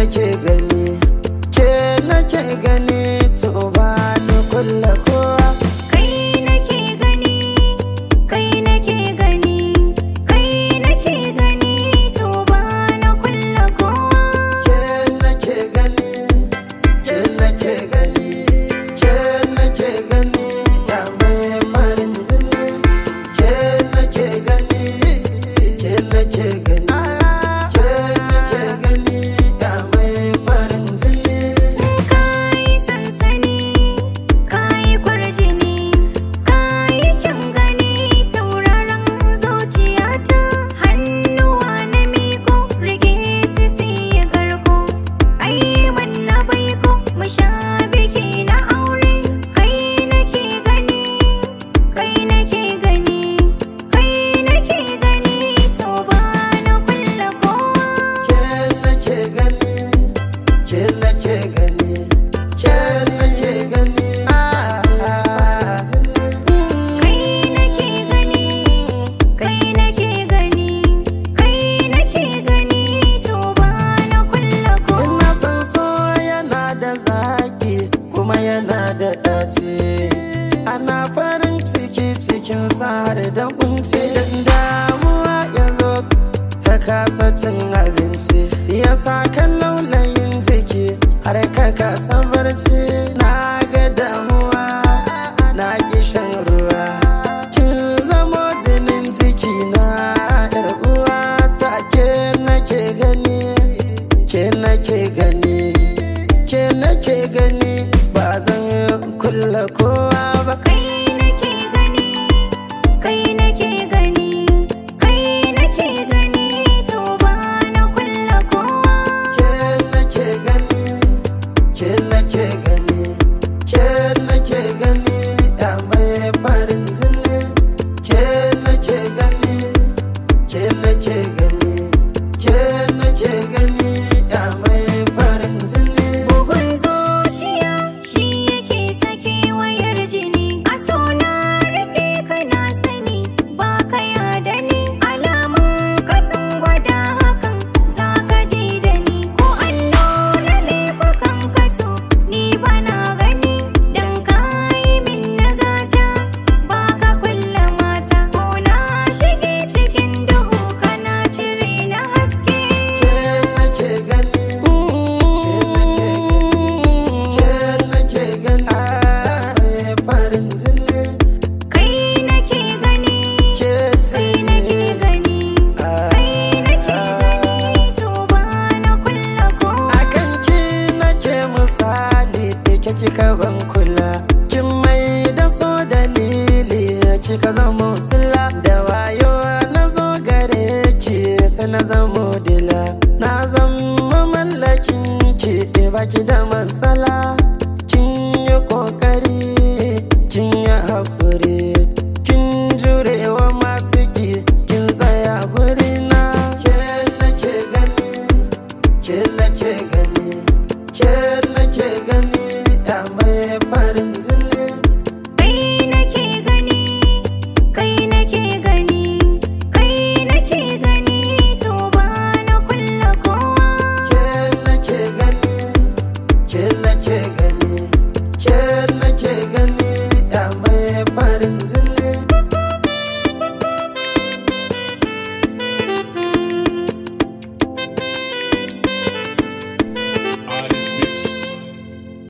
nake gani, ke nake gani, to ba ni kulla kowa. Kai nake gani, kai nake gani, kai nake gani, to ba na kulla kowa. Ke nake gani, ke nake gani, ke nake gani, ya mai farin jini. Ke nake gani, ke nake gani, ke nake gani, ya mai farin jini. Kai sansani, kai kwarjini, kai kyan gani, tauraron zuciyata. Hannuwa na miko, rike su siya garko. Ai manna baiko, mu sha biki na aure. Kai nake gani, kai nake gani, kai nake gani, to ba na kulla kowa. Ke nake gani, ke nake gani, ke nake gani, Kai nake gani, kai nake gani, kai nake gani, to ba na kulla kowa. ina san so yana da zaki kuma yana da ɗaci. Ana farin ciki cikin har da kunci. Idan damuwa ya zo ka kasa cin abinci, ya sa kan laulayin jiki har ka kasa barci.